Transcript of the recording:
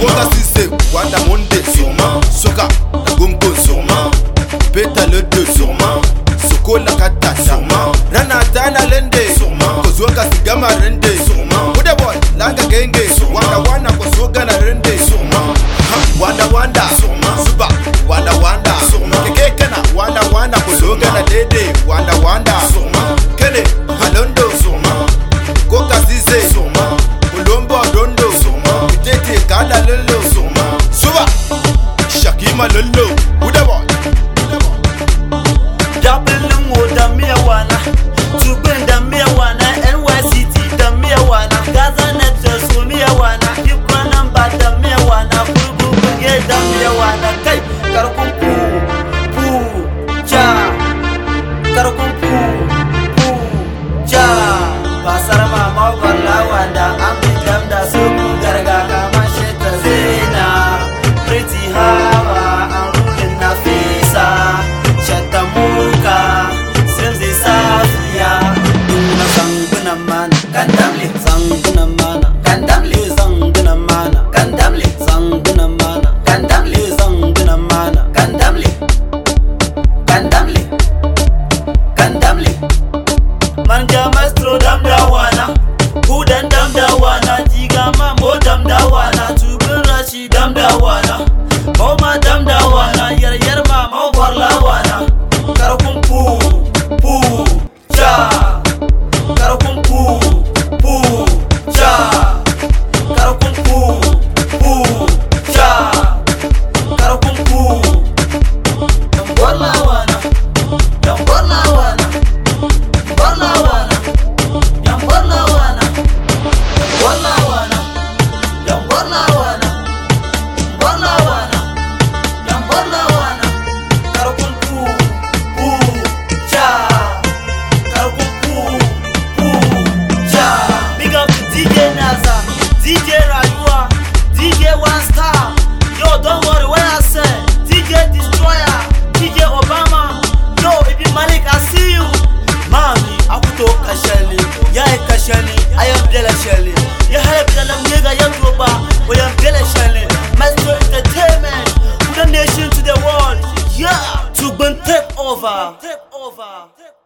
Koga Sisse, Wanda Monde, sûrement. Soka, la Gongo, sûrement. Peta le 2, sûrement. Soko la Kata, sûrement. Rana Dana Lende, sûrement. Kozoka Sigama Rende, sûrement. Ude boy, Langa Genge, Wanda Wanda, Kozoga na Rende, sûrement. Wanda Wanda, sûrement. Suba, Wanda Wanda, sûrement. Kekekana, Wanda Wanda, Kozoga na Dede, Wanda Wanda, sûrement. Kene, Halondo, sûrement. Koga Sisse, sûrement. Ulombo Dondo, sûrement. Kitete Kala Lolo, sûrement. Suba, Shakima Lolo, Ude boy. Dublin wo da miya wana, Tubin da miya wana, NYCT da miya wana, Gaza Networks wo miya wana, Ikwa Namba da miya wana, Kurgu Bunge da miya wana, kai karkun pu ja, karkun pu ja, basar mama walla wanda amidam da suku garga kama sheta zina, pretty hawa arulin nafisa. Shatamuka, senze safiya. Duna zanguna mana, kandamli. Zanguna mana, kandamli. Zanguna mana, kandamli. Zanguna mana, kandamli. Zanguna mana, kandamli. Kandamli, kandamli. Manja maestro dam dawana, Hudan dam dawana, Jigama mo dam dawana, Tubin Rashi dam dawana, Moma dam dawana, Yar ma mo barlawana. Karkun pu ja, karkun pu ja, karkun pu ja, karkun pu. Yamborlawana, yamborlawana, yamborlawana, yamborlawana, yamborlawana, yamborlawana, yamborlawana, yamborlawana. Karkun pu ja, karkun pu ja. Big up to DJ Naza, DJ Rayuwa, DJ One Star. Yo, don't worry when I say DJ Destroyer, DJ Obama. Yo, Ibi Malik, I see you. Mami, akuto kashali, ya kashali, I am Dela Shelley. Ya help the nigga, ya droba, we am Dela Shelley. Master Entertainment, from the nation to the world. Yeah, to take over.